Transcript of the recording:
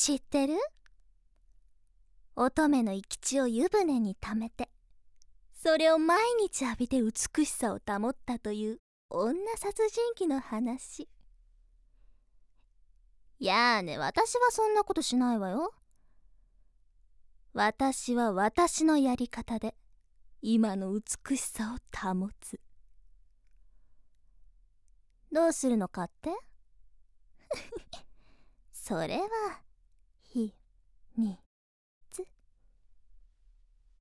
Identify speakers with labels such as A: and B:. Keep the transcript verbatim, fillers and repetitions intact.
A: 知ってる？乙女の生き血を湯船に溜めて、それを毎日浴びて美しさを保ったという女殺人鬼の話。いやーね、私はそんなことしないわよ。私は私のやり方で今の美しさを保つ。どうするのかってそれは秘密。